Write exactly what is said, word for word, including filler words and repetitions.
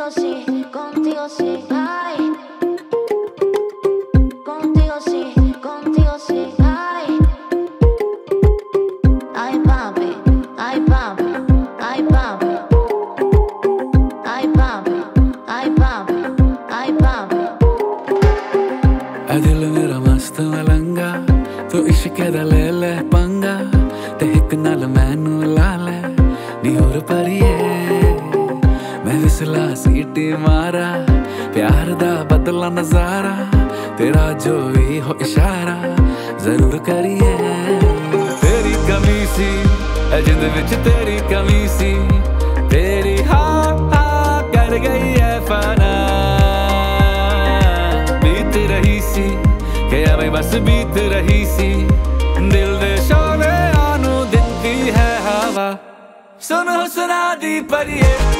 Contigo sí, contigo sí, ay. Contigo sí, contigo sí, ay. Ay papi, ay papi, ay papi. Ay papi, ay papi, ay papi. ऐ दिल मेरा मस्त मलंगा तू इश्क दा ले ले पंगा ते हिक नाल मैनू ला ले नी होर परिए मैं विसला सीटी मारा प्यार दा बदला नजारा तेरा जो भी हो इशारा जरूर करिए तेरी कमी सी ऐ जिंद विच तेरी कमी सी तेरी हाँ हाँ कर गई है फना बीत रही सी के अवे बस बीत रही सी दिल दे शोले आनू दिखती है हवा सुन हुस्ना दी परिए